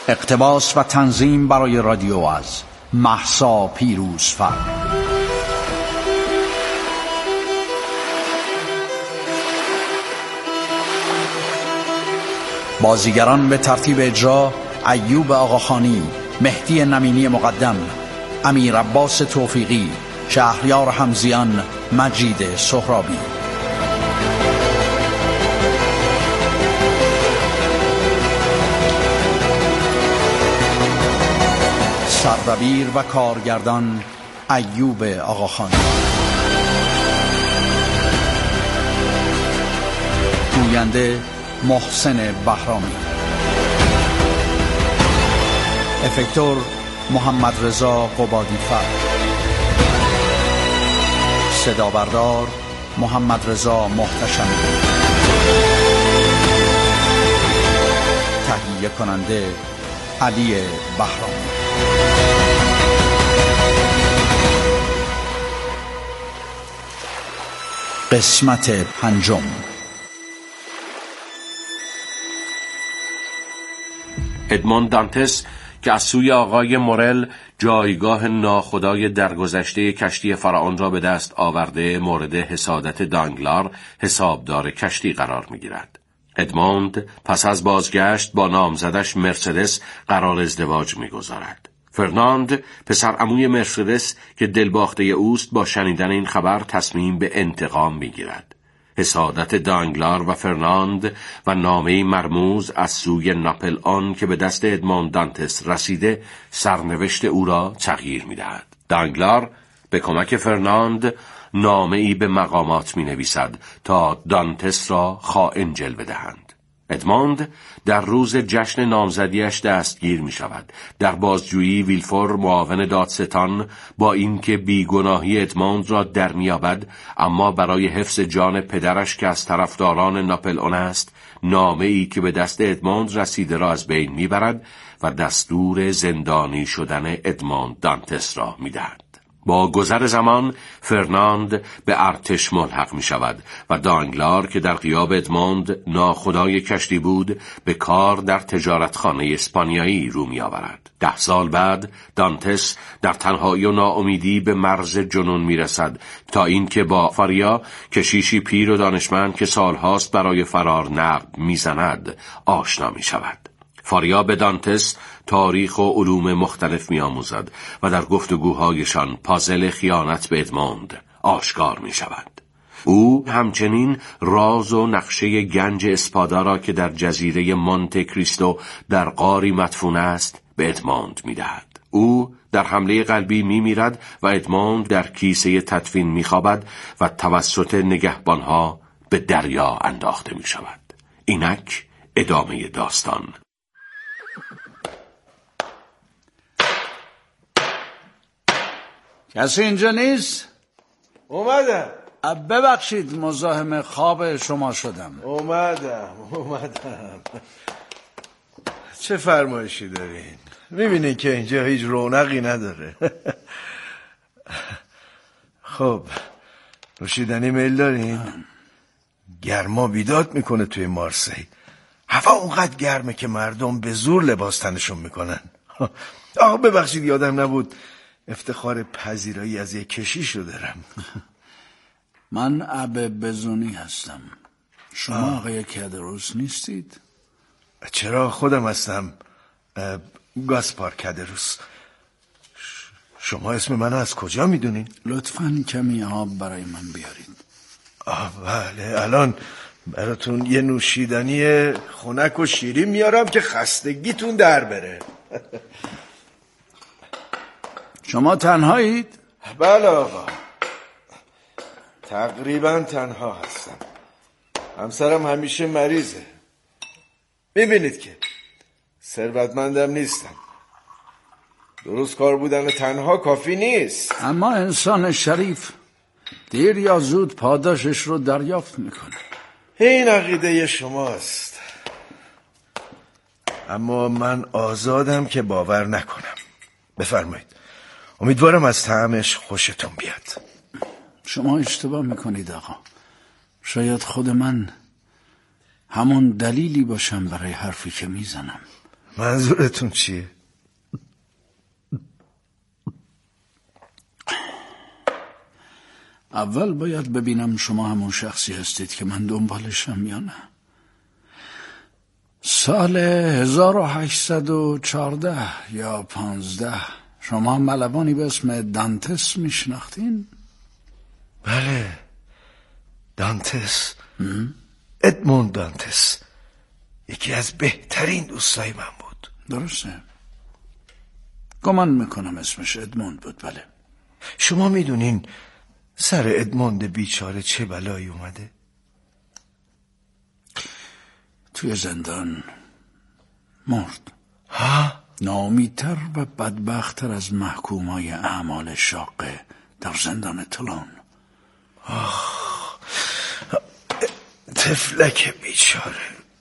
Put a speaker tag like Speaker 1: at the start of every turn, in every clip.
Speaker 1: اقتباس و تنظیم برای رادیو از مهسا پیروزفر. بازیگران به ترتیب اجرا: ایوب آقاخانی، مهدی نمینی مقدم، امیر عباس توفیقی، شهریار حمزیان، مجید سهرابی. سردبیر و کارگردان ایوب آقاخانی. گوینده محسن بهرامی. افکتور محمد رضا قبادی‌فر. صدا بردار محمد رضا محتشمی. تهیه کننده علی بهرامی. قسمت پنجم.
Speaker 2: ادموند دانتس که از سوی آقای مورل جایگاه ناخدای درگذشته کشتی فرعون را به دست آورده، مورد حسادت دانگلار حسابدار کشتی قرار می‌گیرد. ادموند پس از بازگشت با نامزدش مرسدس قرار ازدواج می‌گذارد. فرناند پسر عموی مرسدس که دلباخته اوست با شنیدن این خبر تصمیم به انتقام می‌گیرد. حسادت دانگلار و فرناند و نامه‌ای مرموز از سوی ناپل آن که به دست ادموند دانتس رسیده سرنوشت او را تغییر می‌دهد. دانگلار به کمک فرناند نامه‌ای به مقامات می‌نویسد تا دانتس را خائن جلوه دهند. ادموند در روز جشن نامزدیش دستگیر می شود. در بازجویی ویلفور معاون دادستان با اینکه بیگناهی ادموند را در می‌یابد، اما برای حفظ جان پدرش که از طرفداران ناپل اون است، نامه‌ای که به دست ادموند رسیده را از بین می‌برد و دستور زندانی شدن ادموند دانتس را می‌دهد. با گذر زمان فرناند به ارتش ملحق می شود و دانگلار که در غیاب ادموند ناخدای کشتی بود به کار در تجارتخانه اسپانیایی رو می آورد. 10 سال بعد دانتس در تنهایی و ناامیدی به مرز جنون می رسد تا اینکه با فاریا، کشیشی پیر و دانشمند که سالهاست برای فرار نقب می زند، آشنا می شود. فاریا به دانتس تاریخ و علوم مختلف می آموزد و در گفتگوهایشان پازل خیانت به ادموند آشکار می شود. او همچنین راز و نقشه گنج اسپادا را که در جزیره مونته کریستو در غاری مدفون است به ادموند می دهد. او در حمله قلبی می میرد و ادموند در کیسه تدفین می خوابد و توسط نگهبانها به دریا انداخته می شود. اینک ادامه داستان.
Speaker 1: کسی اینجا نیست؟
Speaker 3: اومدم.
Speaker 1: ببخشید مزاحم خواب شما شدم.
Speaker 3: اومدم. چه فرمایشی دارین؟ میبینین که اینجا هیچ رونقی نداره. خب نوشیدنی میل دارین؟ گرما بیداد میکنه توی مارسی. هوا اونقدر گرمه که مردم به زور لباس تنشون میکنن. آقا ببخشید یادم نبود افتخار پذیرایی از یک کشیش رو دارم.
Speaker 1: من ابه بزونی هستم. شما آقای کدروس نیستید؟
Speaker 3: چرا خودم هستم. گاسپار کدروس. شما اسم من از کجا میدونین؟
Speaker 1: لطفاً کمی آب برای من بیارید.
Speaker 3: بله الان براتون یه نوشیدنی خنک و شیرین میارم که خستگیتون در بره.
Speaker 1: شما تنهایید؟
Speaker 3: بله آقا، تقریبا تنها هستم. همسرم همیشه مریضه. میبینید که ثروتمندم نیستم. درست کار بودن تنها کافی نیست.
Speaker 1: اما انسان شریف دیر یا زود پاداشش رو دریافت میکنه.
Speaker 3: این عقیده شماست، اما من آزادم که باور نکنم. بفرمایید. امیدوارم از طعمش خوشتون بیاد.
Speaker 1: شما اشتباه میکنید آقا. شاید خود من همون دلیلی باشم برای حرفی که میزنم.
Speaker 3: منظورتون چیه؟
Speaker 1: اول باید ببینم شما همون شخصی هستید که من دنبالشم یا نه. سال 1814 یا 15 شما ملوانی به اسم دانتس میشناختین؟
Speaker 3: بله، دانتس. ادموند دانتس یکی از بهترین دوستای من بود.
Speaker 1: درسته، گمان میکنم اسمش ادموند بود. بله.
Speaker 3: شما میدونین سر ادموند بیچاره چه بلایی اومده؟
Speaker 1: توی زندان مرد.
Speaker 3: ها؟
Speaker 1: ناامیدتر و بدبختتر از محکومای اعمال شاقه در زندان تولون.
Speaker 3: طفلک بیچاره.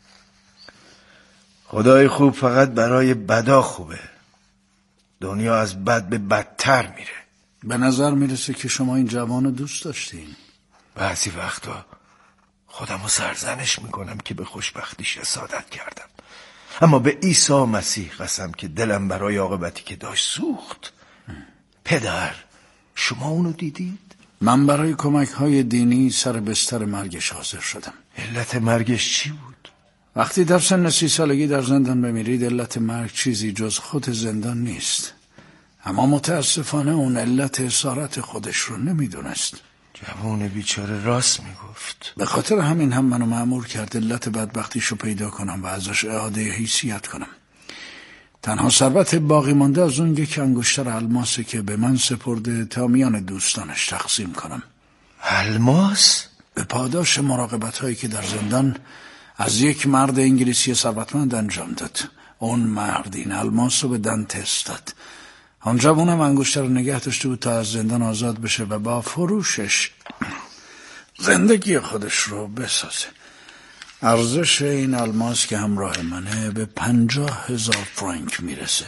Speaker 3: خدای خوب فقط برای بدا خوبه. دنیا از بد به بدتر میره.
Speaker 1: به نظر میرسه که شما این جوان دوست داشتین.
Speaker 3: بعضی وقتا خودمو سرزنش میکنم که به خوشبختیش حسادت کردم، اما به عیسی مسیح قسم که دلم برای عاقبتی که داشت سوخت. پدر، شما اونو دیدید؟
Speaker 1: من برای کمک‌های دینی سر بستر مرگش حاضر شدم.
Speaker 3: علت مرگش چی بود؟
Speaker 1: وقتی در سن 30 سالگی در زندان بمیرید، علت مرگ چیزی جز خود زندان نیست. اما متاسفانه اون علت اسارت خودش رو نمیدونست.
Speaker 3: جوان بیچاره راست میگفت.
Speaker 1: به خاطر همین هم منو مأمور کرد علت بدبختیشو پیدا کنم و ازش اعاده حیثیت کنم. تنها ثروت باقی مانده از اون یک انگشتر الماسه که به من سپرده تا میان دوستانش تقسیم کنم.
Speaker 3: الماس؟
Speaker 1: به پاداش مراقبت هایی که در زندان از یک مرد انگلیسی ثروتمند انجام داد. اون مرد این الماس رو به دانتس داد. آن جوانم انگشتر رو نگه داشته بود تا از زندان آزاد بشه و با فروشش زندگی خودش رو بسازه. ارزش این الماس که همراه منه به 50,000 فرانک میرسه.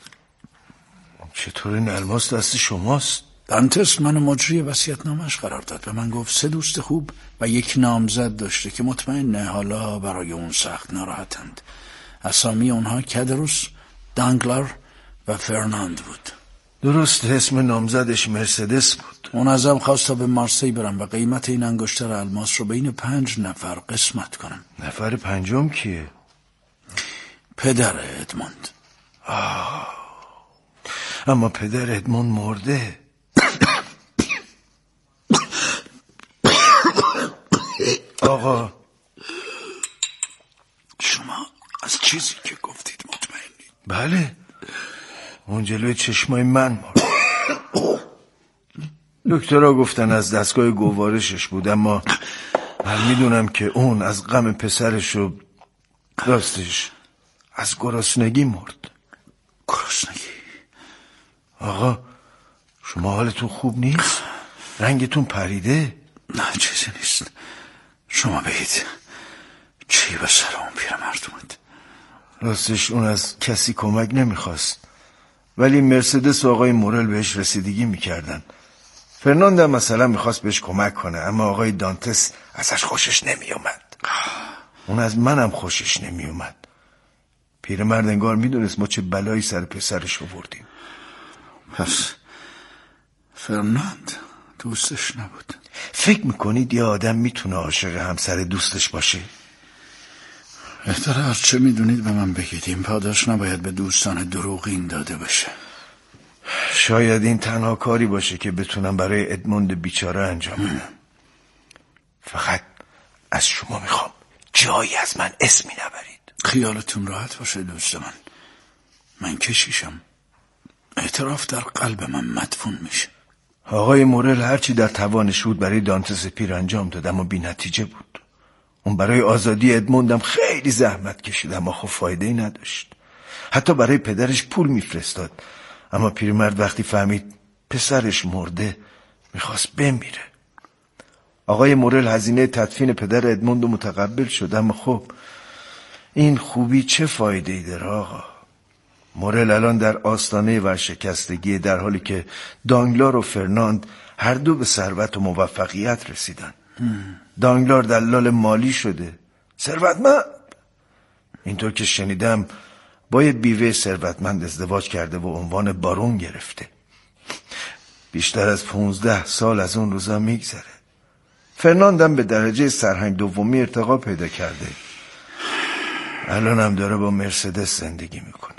Speaker 3: چطور این الماس دست شماست؟
Speaker 1: دانتس منو مجری وصیت‌نامه‌اش قرار داد. به من گفت 3 دوست خوب و یک نامزد داشته که مطمئنه حالا برای اون سخت ناراحتند. اسامی اونها کدروس، دانگلار و فرناند بود.
Speaker 3: درست، اسم نامزدش مرسدس بود.
Speaker 1: اون ازم خواست تا به مارسی برم و قیمت این انگشتر الماس رو بین 5 نفر قسمت کنم.
Speaker 3: نفر پنجم کیه؟
Speaker 1: پدر ادموند.
Speaker 3: اما پدر ادموند مرده. آقا،
Speaker 1: شما از چیزی که گفتید مطمئنید؟
Speaker 3: بله، اون جلوی چشمای من مرد. دکترها گفتن از دستگاه گوارشش بود، اما من میدونم که اون از غم پسرش و راستش از گرسنگی مرد.
Speaker 1: گرسنگی؟
Speaker 3: آقا، شما حالتون خوب نیست؟ رنگتون پریده؟
Speaker 1: نه، چیزی نیست. شما بگید چی به سر اون پیرمرد اومد؟
Speaker 3: راستش اون از کسی کمک نمیخواست، ولی مرسدس و آقای مورل بهش رسیدگی میکردن. فرناند هم مثلا میخواست بهش کمک کنه، اما آقای دانتس ازش خوشش نمیومد. اون از منم خوشش نمیومد. پیرمرد انگار میدونست ما چه بلایی سر پسرش آوردیم.
Speaker 1: پس فرناند دوستش نبود؟
Speaker 3: فکر میکنید یه آدم میتونه عاشق همسر دوستش باشه؟
Speaker 1: بهتره هر چه میدونید به من بگید. این پاداش نباید به دوستان دروغین داده بشه.
Speaker 3: شاید این تنها کاری باشه که بتونم برای ادموند بیچاره انجام بدم. فقط از شما میخوام جایی از من اسمی نبرید.
Speaker 1: خیالتون راحت باشه دوست من کشیشم. اعتراف در قلب من مدفون میشه.
Speaker 3: آقای مورل هرچی در توانش بود برای دانتس پیر انجام داد، اما بی نتیجه بود. اون برای آزادی ادموندم خیلی زحمت کشید، اما خب فایده‌ای نداشت. حتی برای پدرش پول میفرستاد، اما پیرمرد وقتی فهمید پسرش مرده میخواست بمیره. آقای مورل هزینه تدفین پدر ادموند رو متقبل شد، اما خب این خوبی چه فایده‌ای داره آقا؟ مورل الان در آستانه ورشکستگی، در حالی که دانگلار و فرناند هر دو به ثروت و موفقیت رسیدن. دانگلار دلال مالی شده، ثروتمند. اینطور که شنیدم با یه بیوه ثروتمند ازدواج کرده و عنوان بارون گرفته. بیشتر از 15 سال از اون روزا میگذره. فرناندم به درجه سرهنگ دومی ارتقا پیدا کرده. الان هم داره با مرسدس زندگی میکنه.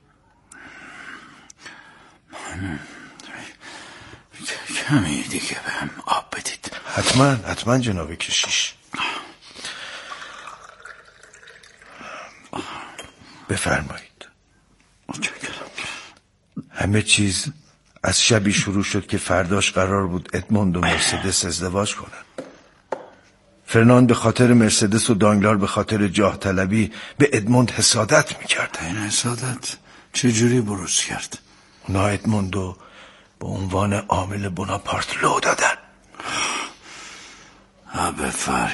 Speaker 1: کمی دیگه به هم آب بدید.
Speaker 3: حتما جناب کشیش. بفرمایید. همه چیز از شبی شروع شد که فرداش قرار بود ادموند و مرسدس ازدواج کنن. فرناند به خاطر مرسدس و دانگلار به خاطر جاه طلبی به ادموند حسادت میکرد.
Speaker 1: این حسادت چجوری بروز کرد؟
Speaker 3: اونا ادموندو به عنوان عامل بناپارت لو دادن.
Speaker 1: ابه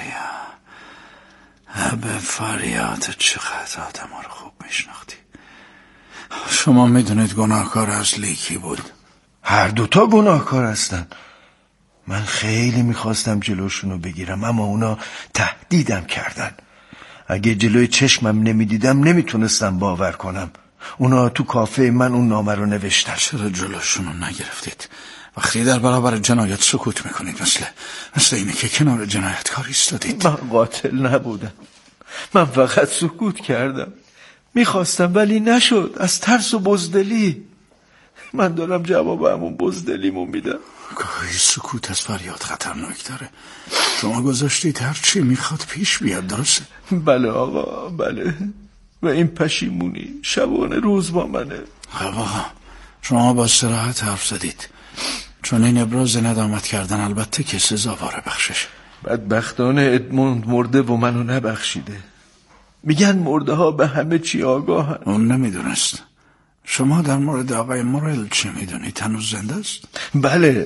Speaker 1: فریاد چقدر آدم ها رو خوب میشناختی. شما میدونید گناهکار اصلی کی بود؟
Speaker 3: هر دوتا گناهکار هستن. من خیلی میخواستم جلوشونو بگیرم اما اونا تهدیدم کردن. اگه جلوی چشمم نمیدیدم نمیتونستم باور کنم. اونا تو کافه من اون نامه رو نوشتن.
Speaker 1: چرا جلوشونو نگرفتید؟ وقتی در برابر جنایت سکوت میکنید مثل اینه که کنار جنایتکار ایستادید.
Speaker 3: من قاتل نبودم. من فقط سکوت کردم. میخواستم ولی نشد. از ترس و بزدلی. من دارم جواب همون بزدلیمو میدم.
Speaker 1: گاهی سکوت از فریاد خطرناک داره. شما گذاشتید هر چی میخواد پیش بیاد، درسته؟
Speaker 3: بله آقا، بله. و این پشیمونی شبانه روز با منه.
Speaker 1: آقا شما با صراحت حرف زدید، چون این ابراز ندامت کردن البته که سزاوار بخشش.
Speaker 3: بدبختانه ادموند مرده و منو نبخشیده. میگن مرده ها به همه چی آگاهن.
Speaker 1: اون نمیدونست. شما در مورد آقای مورل چه میدونید؟ هنوز زنده است؟
Speaker 3: بله،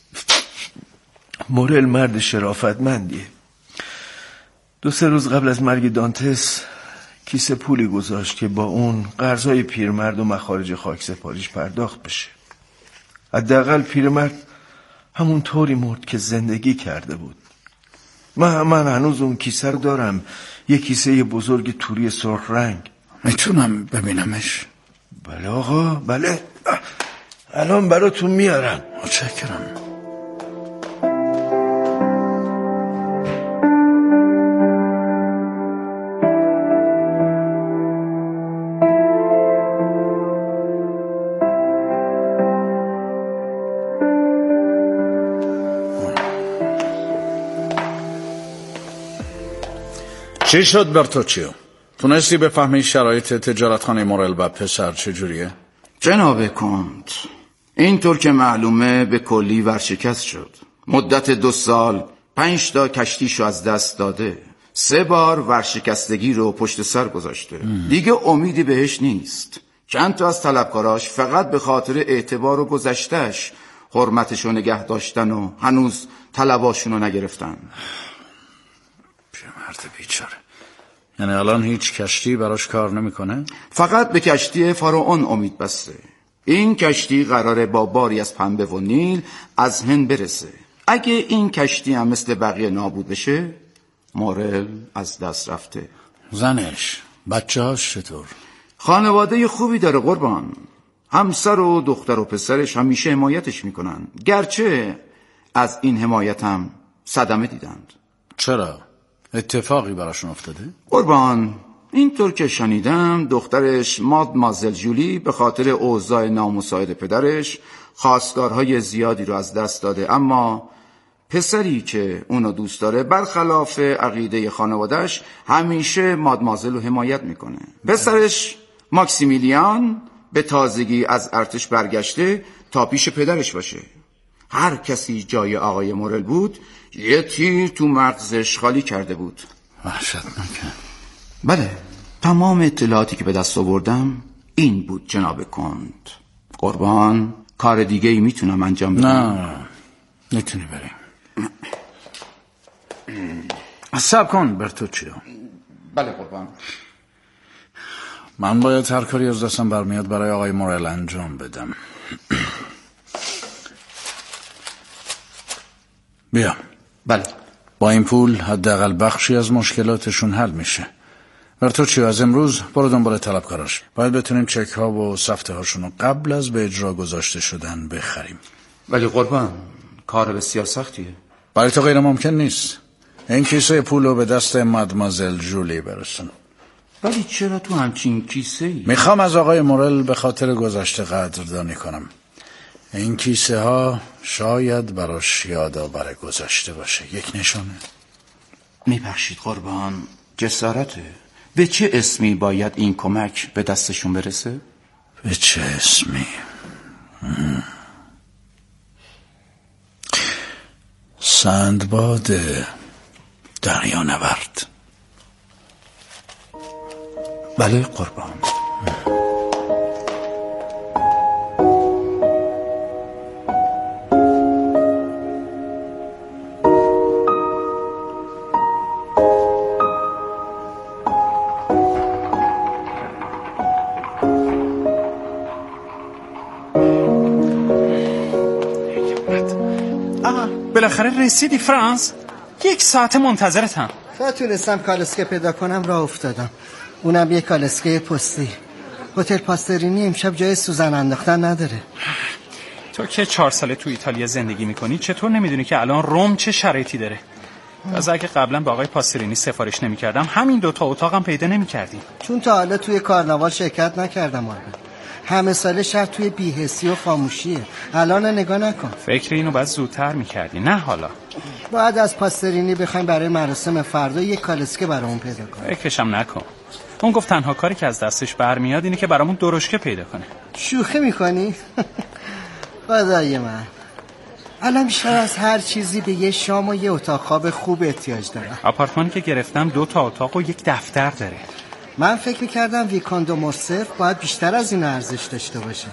Speaker 3: مورل مرد شرافتمندیه. 2-3 روز قبل از مرگ دانتس کیسه پولی گذاشت که با اون قرضای پیرمرد و مخارج خاکسپاریش پرداخت بشه. حداقل پیرمرد همون طوری مرد که زندگی کرده بود. من هنوز اون کیسه رو دارم. یه کیسه بزرگ توری سرخ رنگ.
Speaker 1: میتونم ببینمش؟
Speaker 3: بله آقا، بله. الان براتون میارم.
Speaker 1: متشکرم. چی شد برتوچیو؟ تونستی بفهمی شرایط تجارتخانه مورل و پسر چجوریه؟
Speaker 4: جناب کنت، اینطور که معلومه به کلی ورشکست شد. مدت 2 سال 5 تا کشتیشو از دست داده. 3 بار ورشکستگی رو پشت سر گذاشته. دیگه امیدی بهش نیست. چند تا از طلبکاراش فقط به خاطر اعتبار و گذشتش حرمتشو نگه داشتن و هنوز طلباشونو نگرفتن.
Speaker 1: مرد بیچاره. یعنی الان هیچ کشتی براش کار نمیکنه؟
Speaker 4: فقط به کشتی فارائون امید بسته. این کشتی قراره با باری از پنبه و نیل از هند برسه. اگه این کشتی هم مثل بقیه نابود بشه، مورل از دست رفته.
Speaker 1: زنش، بچه‌هاش چطور؟
Speaker 4: خانواده خوبی داره قربان. همسر و دختر و پسرش همیشه حمایتش میکنن. گرچه از این حمایت هم صدمه دیدند.
Speaker 1: چرا؟ اتفاقی براشون افتاده؟
Speaker 4: قربان، اینطور که شنیدم دخترش مادمازل جولی به خاطر اوضاع نامساعد پدرش خواستگارهای زیادی رو از دست داده، اما پسری که اونو دوست داره برخلاف عقیده خانوادهش همیشه مادمازل رو حمایت میکنه. پسرش ماکسیمیلیان به تازگی از ارتش برگشته تا پیش پدرش باشه. هر کسی جای آقای مورل بود یه تیر تو مغزش خالی کرده بود.
Speaker 1: وحشتناکه.
Speaker 4: بله، تمام اطلاعاتی که به دست آوردم این بود جناب کنت. قربان، کار دیگه ای میتونم انجام بدم؟
Speaker 1: نه، میتونی بریم. صبر کن برتوچیو.
Speaker 4: بله قربان.
Speaker 1: من باید هر کاری از دستم برمیاد برای آقای مورل انجام بدم. بیا.
Speaker 4: بله.
Speaker 1: با این پول حداقل بخشی از مشکلاتشون حل میشه برتوچیو از امروز برو دنبال طلبکاراش. باید بتونیم چک ها و سفته هاشونو قبل از به اجرا گذاشته شدن بخریم.
Speaker 4: ولی قربان کار بسیار سختیه.
Speaker 1: برای تو غیر ممکن نیست. این کیسه پولو به دست مادمازل جولی برسون.
Speaker 4: ولی چرا تو همچین کیسه ای؟
Speaker 1: میخوام از آقای مورل به خاطر گذشته قدردانی کنم. این کیسه ها شاید براش یادآور گذشته باشه. یک نشانه.
Speaker 4: میبخشید قربان، جسارته. به چه اسمی باید این کمک به دستشون برسه؟
Speaker 1: به چه اسمی؟ سندباد دریانورد.
Speaker 4: بله قربان.
Speaker 5: بالاخره رسیدی فرانس؟ 1 ساعت منتظرتم.
Speaker 6: تا تونستم کالسکه پیدا کنم راه افتادم. اونم یه کالسکه پستی. هتل پاسترینی امشب جای سوزن انداختن نداره.
Speaker 5: تو که 4 ساله تو ایتالیا زندگی میکنی چطور نمیدونی که الان روم چه شرایطی داره؟ از اگه قبلا با آقای پاسترینی سفارش نمیکردم همین 2 اتاقم پیدا نمیکردی.
Speaker 6: چون تا حالا توی کارناوال شرکت نکردم آره. همه ساله شهر توی بی‌حسی و خاموشیه. الان نگاه نکن.
Speaker 5: فکر اینو باید زودتر میکردی نه حالا.
Speaker 6: باید از پاسترینی بخوایم برای مراسم فردا یک کالسکه برامون پیدا کنه.
Speaker 5: فکرشم نکن. اون گفت تنها کاری که از دستش برمیاد اینه که برامون درشکه پیدا کنه.
Speaker 6: شوخی میکنی؟ خدای من. الان بیشتر از هر چیزی به یه شام و یه اتاق خواب خوب احتیاج دارم.
Speaker 5: آپارتمانی که گرفتم 2 اتاق و 1 دفتر داره.
Speaker 6: من فکر میکردم ویکاندو مورسف باید بیشتر از این ارزش داشته باشه.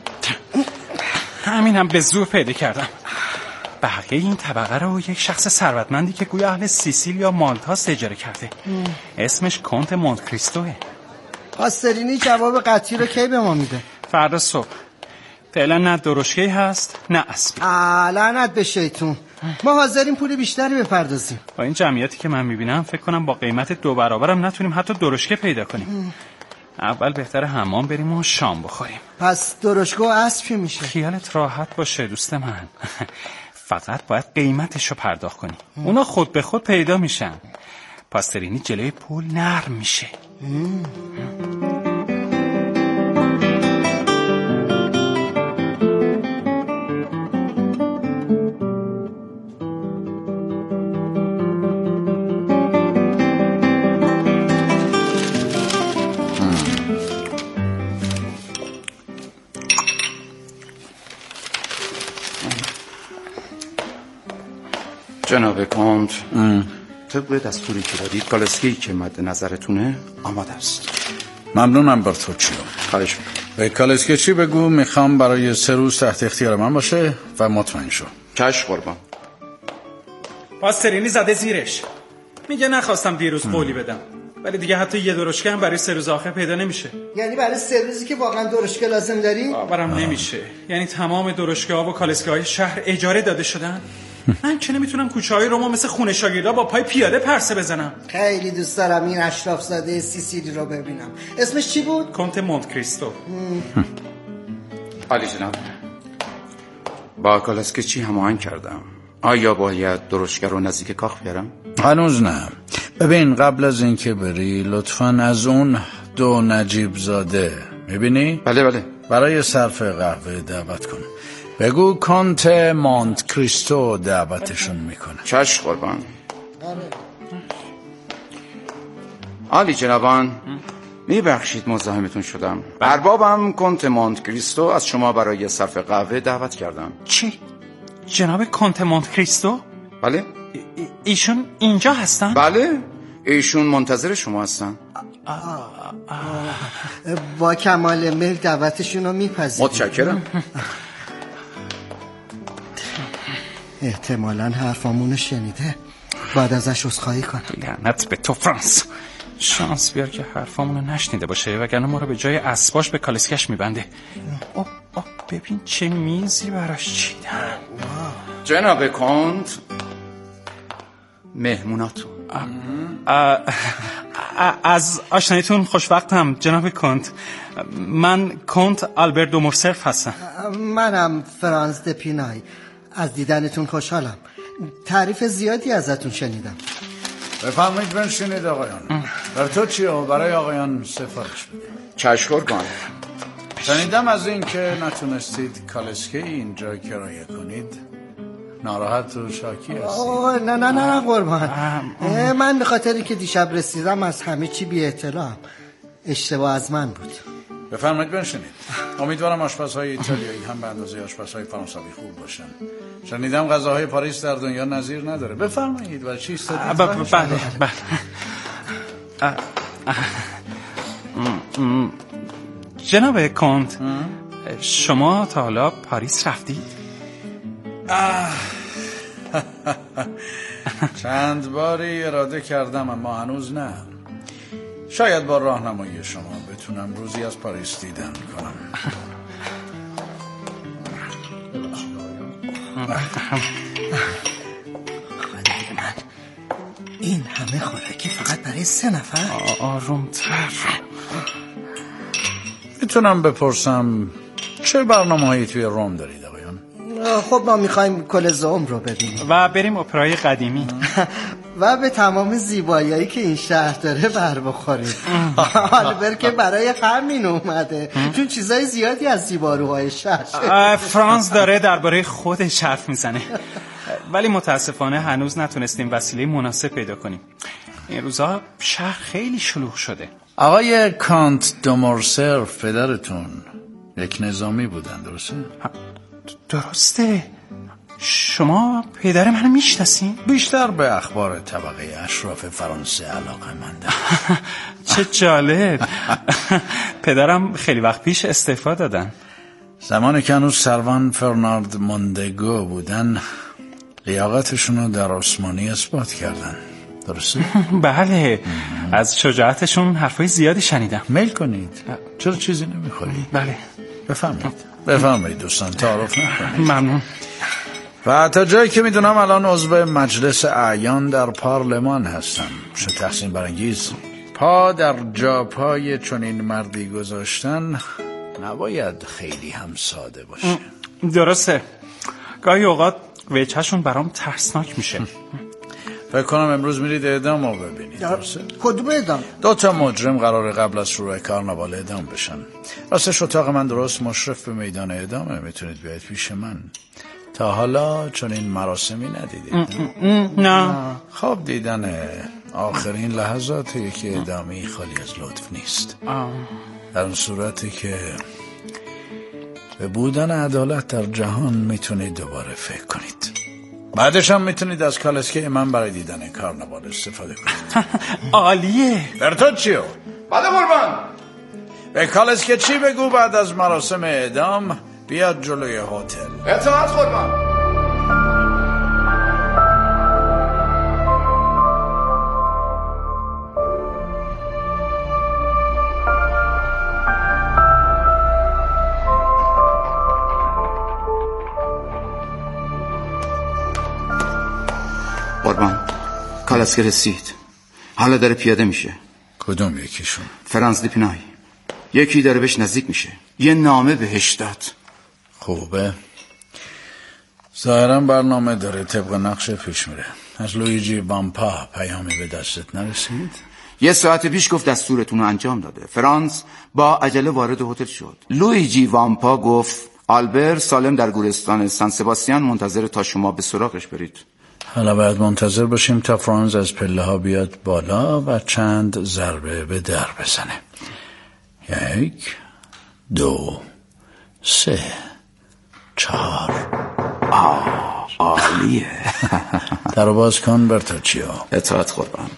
Speaker 5: همینم به زور پیدا کردم. بقیه این طبقه رو یک شخص ثروتمندی که گویا اهل سیسیل یا مالتاست اجاره کرده. اسمش کنت مونت کریستوه.
Speaker 6: پاسترینی جواب قطعی رو کی به ما میده؟
Speaker 5: فردا صبح. فعلا نه درشکه‌ای هست نه اسبی.
Speaker 6: لعنت به شیطون. ما حاضرین پول بیشتری بپردازیم.
Speaker 5: با این جمعیتی که من میبینم فکر کنم با قیمت 2 برابرم نتونیم حتی درشکه پیدا کنیم. اول بهتره حمام بریم و شام بخوریم.
Speaker 6: پس درشکه و اسب میشه؟
Speaker 5: خیالت راحت باشه دوست من. فقط باید قیمتشو پرداخت کنی. اونا خود به خود پیدا میشن. پاسترینی جلوی پول نرم میشه.
Speaker 4: جناب کانت، طبق دستوری که دادید کالسکه‌ای که مد نظرتونه آماده است.
Speaker 1: ممنونم برتوچیو.
Speaker 4: خواهش می‌کنم.
Speaker 1: به کالسکه چی بگو میخوام برای 3 روز تحت اختیار من باشه و مطمئن شو.
Speaker 4: چشم قربان.
Speaker 5: پاسترینی زده زیرش. میگه نخواستم دیروز قولی بدم. ولی دیگه حتی یه درشکه هم برای 3 روز آخر پیدا نمیشه.
Speaker 6: یعنی برای 3 روزی که واقعا درشکه لازم داری؟
Speaker 5: باورم نمیشه. یعنی تمام درشکه‌ها و کالسکه‌های شهر اجاره داده شدن. من که نمیتونم کوچه‌های روما مثل خونه شاگردا با پای پیاده پرسه بزنم.
Speaker 6: خیلی دوست دارم این اشراف زاده سیسیلی رو ببینم. اسمش چی بود؟
Speaker 5: کنت مونت کریستو.
Speaker 4: عالی جناب. با کالسکه چی هماهنگ کردم؟ آیا باید درشکه رو نزدیک کاخ بیارم؟
Speaker 1: هنوز نه. ببین قبل از اینکه بری لطفاً از اون 2 نجیب زاده میبینی؟
Speaker 4: بله.
Speaker 1: برای صرف قهوه دعوت کن. بگو کنت مونت کریستو دعوتشون میکنه.
Speaker 4: چشم قربان. عالی جنابان، میبخشید مزاحمتون شدم. اربابم کنت مونت کریستو از شما برای صرف قهوه دعوت کردم.
Speaker 5: چی؟ جناب کنت مونت کریستو؟
Speaker 4: بله.
Speaker 5: ایشون اینجا هستن؟
Speaker 4: بله، ایشون منتظر شما هستن.
Speaker 6: با کمال میل دعوتشون رو میپذیرم.
Speaker 4: متشکرم.
Speaker 6: احتمالاً حرفامونو شنیده. باید ازش عذرخواهی کنم.
Speaker 5: لعنت به تو فرانس. شانس بیار که حرفامونو نشنیده باشه وگرنه ما رو به جای اسباش به کالسکش میبنده. ببین چه میزی براش چیدن.
Speaker 4: جناب کانت، مهموناتون.
Speaker 5: از آشناییتون خوشوقتم جناب کنت. من کنت آلبر دو مورسرف هستم.
Speaker 6: منم فرانز دپینای. از دیدنتون خوشحالم. تعریف زیادی ازتون شنیدم.
Speaker 1: بفرمایید بنشینید آقایان. بر تو چیه برای آقایان سفارش بده؟
Speaker 4: چشم قربان.
Speaker 1: شنیدم از این که نتونستید کالسکی اینجا کرایه کنید. ناراحت و شاکی هستید.
Speaker 6: نه قربان. من به خاطری که دیشب رسیدم از همه چی بی اطلاعم. اشتباه از من بود.
Speaker 1: بفرمایید بنشینید. امیدوارم آشپزهای ایتالیایی هم به اندازه آشپزهای فرانسوی خوب باشن. شنیدم غذاهای پاریس در دنیا نظیر نداره. بفرمایید و چی استادید؟
Speaker 5: بله. جناب کنت، شما تا حالا پاریس رفتید؟
Speaker 1: چند باری اراده کردم اما هنوز نه. شاید با راهنمایی شما بتونم روزی از پاریس دیدن کنم.
Speaker 6: خدای من، این همه خوراکی فقط برای 3 نفر؟
Speaker 5: آرومتر.
Speaker 1: میتونم بپرسم چه برنامه‌هایی توی روم دارید آقایان؟
Speaker 6: خب ما میخوایم کلزوم رو ببینیم
Speaker 5: و بریم اپرای قدیمی
Speaker 6: و به تمام زیبایی‌هایی که این شهر داره بر بخوریم. آلبر که برای همین اومده، چون چیزای زیادی از زیباروهای شهر.
Speaker 5: فرانز داره درباره خودش حرف میزنه، ولی متاسفانه هنوز نتونستیم وسیله مناسب پیدا کنیم. این روزها شهر خیلی شلوغ شده.
Speaker 1: آقای کانت دو مورسرف پدرتون یک نظامی بودن، درسته؟
Speaker 5: درسته. شما پدر منو میشناسین؟
Speaker 1: بیشتر به اخبار طبقه اشراف فرانسه علاقه مندم.
Speaker 5: چه جالب. پدرم خیلی وقت پیش استعفا دادن.
Speaker 1: زمانی که هنوز سروان فرناند موندگو بودن لیاقتشون رو در عثمانی اثبات کردن، درسته؟
Speaker 5: بله، از شجاعتشون حرفای زیادی شنیدم.
Speaker 1: میل کنید. چرا چیزی نمیخورید؟
Speaker 5: بله.
Speaker 1: بفهمید دوستان، تعارف نکنید.
Speaker 5: ممنون.
Speaker 1: و تا جایی که میدونم الان عضو مجلس اعیان در پارلمان هستم. چه تحسین برانگیز. پا در جا پای چنین مردی گذاشتن نباید خیلی هم ساده باشه.
Speaker 5: درسته. گاهی اوقات وجهشون برام ترسناک میشه.
Speaker 1: فکر کنم امروز میرید اعدام رو ببینید، درسته؟
Speaker 6: کدوم اعدام؟
Speaker 1: 2 مجرم قرار قبل از شروع کارناوال اعدام بشن. راستش اتاق من درست مشرف به میدان اعدامه. میتونید بیاید پیش من. تا حالا چون این مراسمی ندیدید؟
Speaker 5: نه.
Speaker 1: خواب دیدن آخرین لحظاتی که اعدامی خالی از لطف نیست. در اون صورتی که به بودن عدالت در جهان میتونید دوباره فکر کنید. بعدش هم میتونید از کالسکی من برای دیدن کارناوال استفاده کنید.
Speaker 5: عالیه.
Speaker 1: برتوچیو.
Speaker 4: بله قربان.
Speaker 1: به کالسکی چی بگو بعد از مراسم اعدام بیاد جلوی هتل.
Speaker 4: اطاعت قربان. قربان، کالسکی رسید. حالا داره پیاده میشه.
Speaker 1: کدوم یکیشون؟
Speaker 4: فرانز دپینای. یکی داره بهش نزدیک میشه. یه نامه بهش داد.
Speaker 1: خوبه. ظاهرا برنامه داره، طبق نقشه پیش میره. از لویجی وامپا پیامی به دستت نرسید؟
Speaker 4: 1 ساعت پیش گفت دستورتون رو انجام داده. فرانز با عجله وارد هتل شد. لویجی وامپا گفت آلبر سالم در گورستان سان سباستیان منتظر تا شما به سراغش برید.
Speaker 1: حالا باید منتظر باشیم تا فرانز از پله ها بیاد بالا و چند ضربه به در بزنه. 1 2 3 4.
Speaker 4: عالیه.
Speaker 1: در باز کن برتوچیو.
Speaker 4: اطاعت قربان.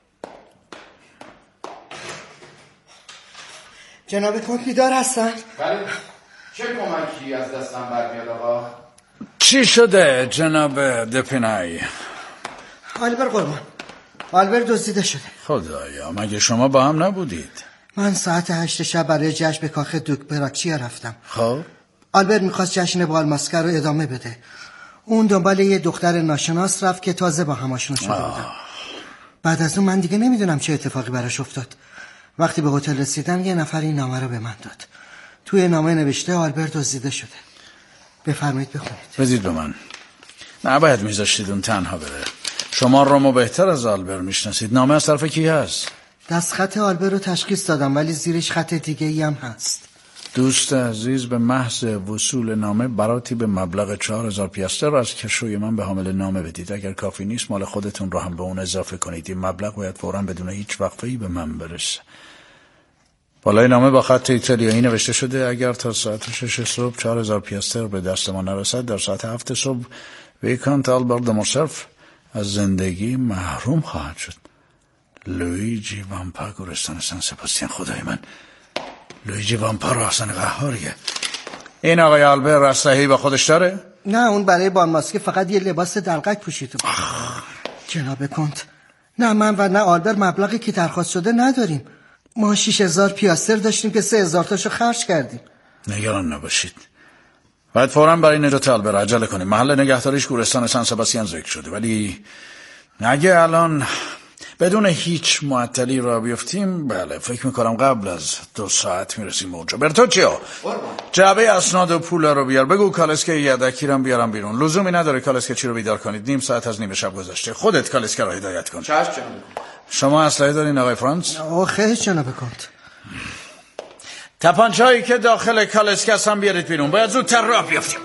Speaker 6: جناب کنت بیدار هستن؟
Speaker 4: بله. چه کمکی از دستم برمیاد آقا؟
Speaker 1: چی شده جناب دپینای؟
Speaker 6: آلبر قربان، آلبر دزدیده شده.
Speaker 1: خدایا، مگه شما با هم نبودید؟
Speaker 6: من ساعت 8 شب برای جشن به کاخ دوک براکچیا رفتم.
Speaker 1: خب
Speaker 6: آلبر میخواست جشن بالماسکر رو ادامه بده. اون دنبال یه دختر ناشناس رفت که تازه با هماشون شده بودن. بعد از اون من دیگه نمیدونم چه اتفاقی براش افتاد. وقتی به هتل رسیدم یه نفر این نامه رو به من داد. توی نامه نوشته آلبرت دزدیده شده. بفرمایید بخونید.
Speaker 1: بدید به من. نباید میذاشتید اون تنها بره. شما رومو بهتر از آلبرت میشناسید. نامه از طرف کی هست؟
Speaker 6: دستخط آلبرت رو تشخیص دادم ولی زیرش خط دیگه ای هم هست.
Speaker 1: دوست عزیز، به محض وصول نامه براتی به مبلغ 4000 پیاستر رو از کشوی من به حامل نامه بدید. اگر کافی نیست مال خودتون رو هم به اون اضافه کنید. این مبلغ باید فوراً بدون هیچ وقفه‌ای به من برسه. بالای نامه با خط ایتالیایی نوشته شده اگر تا ساعت 6 صبح 4000 پیاستر به دست ما نرسد در ساعت 7 صبح ویکانت آلبرت مورسلف از زندگی محروم خواهد شد. لویجی وامپا، گورستان سن سباستین. خدای من، لویجی وامپا راهزن قهاریه. این آقای آلبرت اسلحه‌ای با خودش داره؟
Speaker 6: نه، اون برای بانماسکی فقط یه لباس دلقک پوشیده بود. جناب کنت، نه من و نه آلبرت مبلغی که درخواست شده نداریم. ما 6000 پیاستر داشتیم که 3000 تاشو خرج کردیم.
Speaker 1: نگران نباشید. باید فوراً برای نجات آلبرت عجله کنیم. محل نگهداریش گورستان سن سباستین ذکر شده، ولی اگه الان بدون هیچ معطلی را بیفتیم، بله فکر میکنم قبل از 2 ساعت میرسیم اونجا. برتوچیو، جعبه اسناد و پول رو بیار. بگو کالسکه یدکی رو بیارم بیرون. لزومی نداره کالسکه چی رو بیدار کنید. 1/2 ساعت از نیمه شب گذشته. خودت کالسکه رو هدایت کن.
Speaker 4: چشم.
Speaker 1: شما اسلحه دارین آقای فرانس؟
Speaker 6: خیلی جناب کنت.
Speaker 1: تپانچه‌ای که داخل کالسکه هم بیارید بیرون. باید زودتر راه بیافتیم.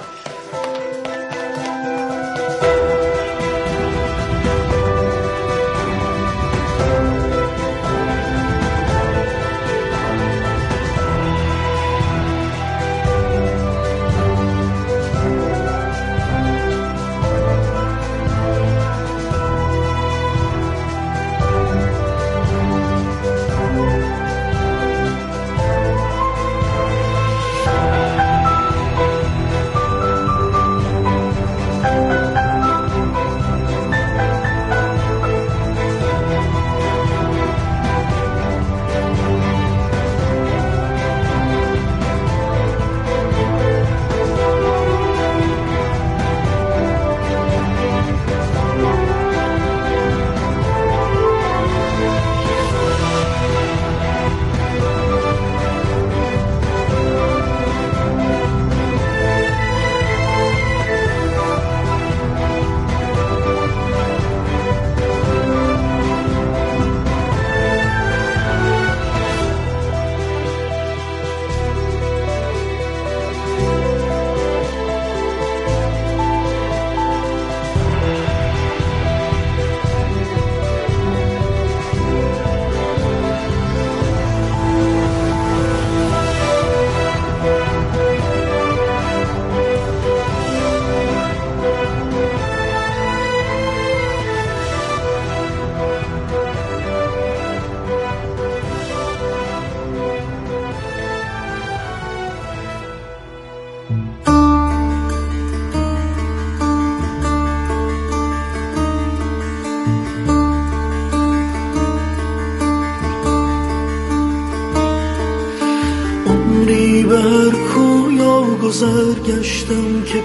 Speaker 7: گذر گشتم که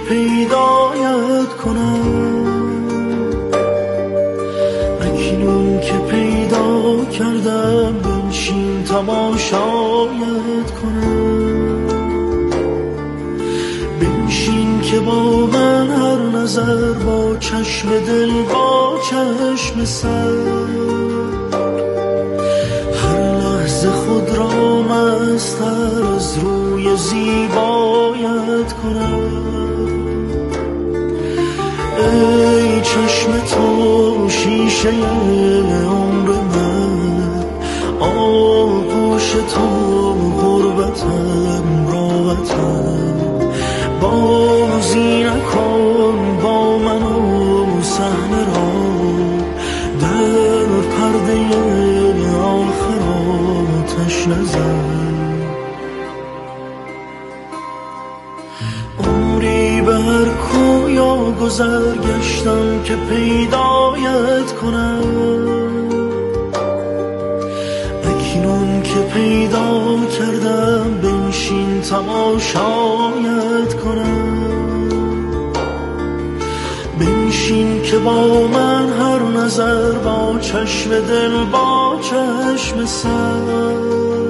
Speaker 7: پیدایت کنم، اکنون که پیدا کردم بنشین تماشایت کنم. بنشین که با من هر نظر، با چشم دل با چشم سر، هر لحظه خود را مستر از روی زیبایت کنم. ای چشم تو شیشه عمر من، آغوش تو غربتم راحتم. بازی نکن با من و صحنه را، در پرده آخر آتش نزن. عمری بر کویا گذر گشتم که پیدایت کنم، اکنون که پیدا کردم بنشین تماشایت کنم. بنشین که با من هر نظر با چشم دل با چشم سر